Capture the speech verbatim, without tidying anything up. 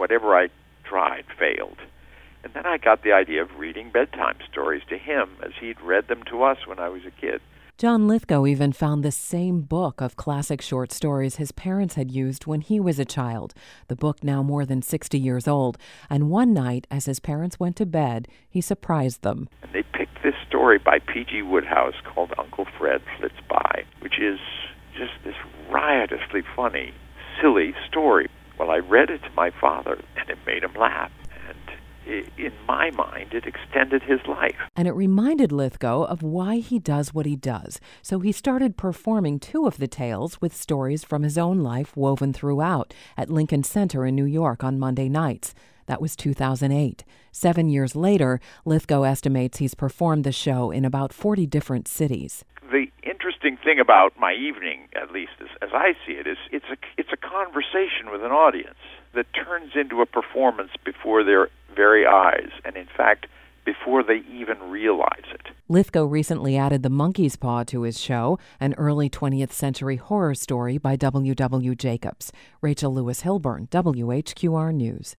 whatever I tried failed. And then I got the idea of reading bedtime stories to him as he'd read them to us when I was a kid. John Lithgow even found the same book of classic short stories his parents had used when he was a child, the book now more than sixty years old. And one night, as his parents went to bed, he surprised them. And they picked this story by P G Wodehouse called Uncle Fred Flits By, which is just this riotously funny, silly story. Well, I read it to my father, and it made him laugh. In my mind, it extended his life. And it reminded Lithgow of why he does what he does. So he started performing two of the tales with stories from his own life woven throughout at Lincoln Center in New York on Monday nights. That was two thousand eight. Seven years later, Lithgow estimates he's performed the show in about forty different cities. The interesting thing about my evening, at least as, as I see it, is it's a, it's a conversation with an audience that turns into a performance before their very eyes, and in fact, before they even realize it. Lithgow recently added The Monkey's Paw to his show, an early twentieth century horror story by W W Jacobs. Rachel Lewis Hilburn, W H Q R News.